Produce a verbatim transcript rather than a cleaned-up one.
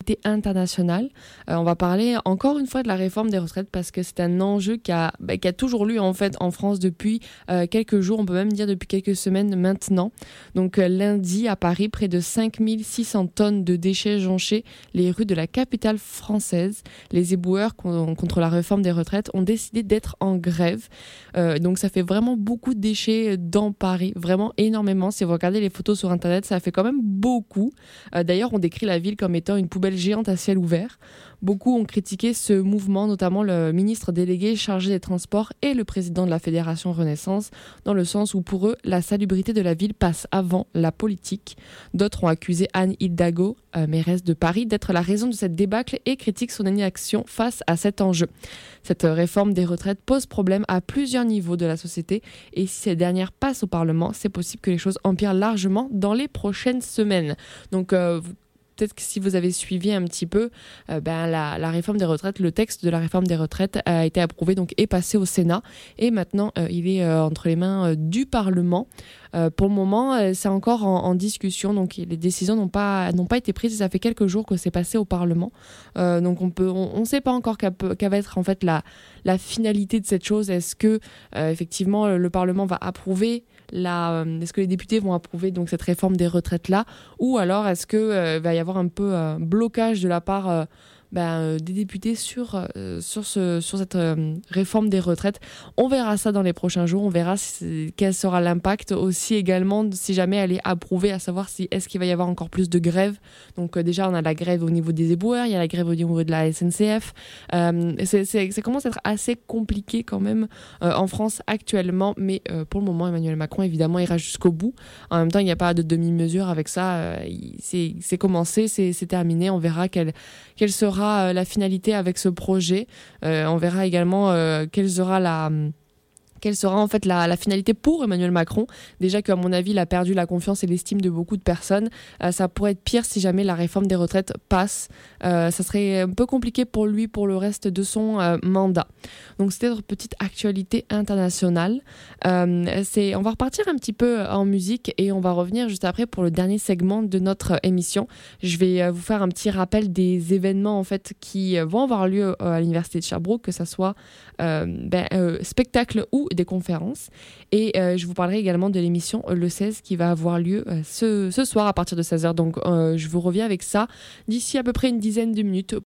actualité internationale. Euh, on va parler encore une fois de la réforme des retraites parce que c'est un enjeu qui a, bah, qui a toujours lieu en fait en France depuis euh, quelques jours, on peut même dire depuis quelques semaines maintenant. Donc euh, lundi à Paris, près de cinq mille six cents tonnes de déchets jonchaient les rues de la capitale française. Les éboueurs con- contre la réforme des retraites ont décidé d'être en grève. Euh, donc ça fait vraiment beaucoup de déchets dans Paris, vraiment énormément. Si vous regardez les photos sur internet, ça fait quand même beaucoup. Euh, d'ailleurs, on décrit la ville comme étant une poubelle géante à ciel ouvert. Beaucoup ont critiqué ce mouvement, notamment le ministre délégué chargé des Transports et le président de la Fédération Renaissance, dans le sens où pour eux, la salubrité de la ville passe avant la politique. D'autres ont accusé Anne Hidalgo, euh, mairesse de Paris, d'être la raison de cette débâcle et critiquent son inaction face à cet enjeu. Cette réforme des retraites pose problème à plusieurs niveaux de la société et si ces dernières passent au Parlement, c'est possible que les choses empirent largement dans les prochaines semaines. Donc, euh, vous peut-être que si vous avez suivi un petit peu, euh, ben la, la réforme des retraites, le texte de la réforme des retraites a été approuvé, donc est passé au Sénat. Et maintenant, euh, il est euh, entre les mains euh, du Parlement. Euh, pour le moment, euh, c'est encore en, en discussion, donc les décisions n'ont pas, n'ont pas été prises. Ça fait quelques jours que c'est passé au Parlement. Euh, donc on peut, on ne sait pas encore quelle, quelle va être en fait la, la finalité de cette chose. Est-ce que euh, effectivement le Parlement va approuver la, euh, est-ce que les députés vont approuver donc cette réforme des retraites là, ou alors est-ce que euh, va y avoir un peu un euh, blocage de la part euh, ben, euh, des députés sur, euh, sur, ce, sur cette euh, réforme des retraites. On verra ça dans les prochains jours, on verra si, quel sera l'impact aussi également si jamais elle est approuvée, à savoir si est-ce qu'il va y avoir encore plus de grèves. Donc euh, déjà on a la grève au niveau des éboueurs, il y a la grève au niveau de la S N C F. Euh, c'est, c'est, ça commence à être assez compliqué quand même euh, en France actuellement, mais euh, pour le moment Emmanuel Macron évidemment ira jusqu'au bout. En même temps il n'y a pas de demi-mesure avec ça, euh, c'est, c'est commencé, c'est, c'est terminé, on verra quelle, quelle sera la finalité avec ce projet. Euh, on verra également euh, quelle sera la... Quelle sera en fait la, la finalité pour Emmanuel Macron. Déjà qu'à mon avis, il a perdu la confiance et l'estime de beaucoup de personnes. Euh, ça pourrait être pire si jamais la réforme des retraites passe. Euh, ça serait un peu compliqué pour lui pour le reste de son euh, mandat. Donc c'était notre petite actualité internationale. Euh, c'est, on va repartir un petit peu en musique et on va revenir juste après pour le dernier segment de notre émission. Je vais euh, vous faire un petit rappel des événements en fait qui euh, vont avoir lieu euh, à l'Université de Sherbrooke, que ça soit euh, ben, euh, spectacle ou des conférences. Et euh, je vous parlerai également de l'émission Le seize qui va avoir lieu euh, ce, ce soir à partir de seize heures. Donc euh, je vous reviens avec ça d'ici à peu près une dizaine de minutes.